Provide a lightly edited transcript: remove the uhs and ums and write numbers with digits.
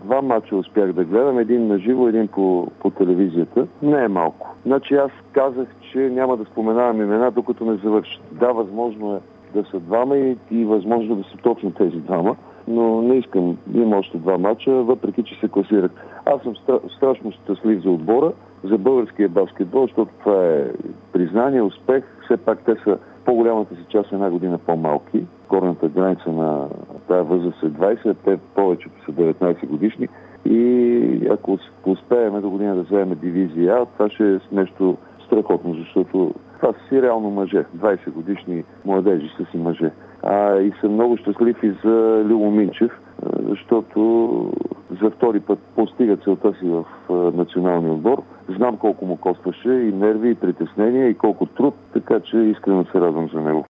2 мача успях да гледам, един на живо, един по телевизията. Не е малко. Значи аз казах, че няма да споменавам имена, докато не завършат. Да, възможно е да са двама и възможно да са точно тези двама, но не искам. Има още 2 мача, въпреки че се класират. Аз съм страшно щастлив за отбора, за българския баскетбол, защото това е признание, успех. Все пак те са по-голямата си част 1 година по-малки. Горната граница на тази възраст е 20, те повечето са 19 годишни. И ако успеем до година да вземем дивизия А, това ще е нещо страхотно, защото това са си реално мъже. 20 годишни младежи са си мъже. И съм много щастлив и за Любо Минчев, защото за втори път постига целта си в националния отбор. Знам колко му костваше и нерви, и притеснения, и колко труд, така че искрено се радвам за него.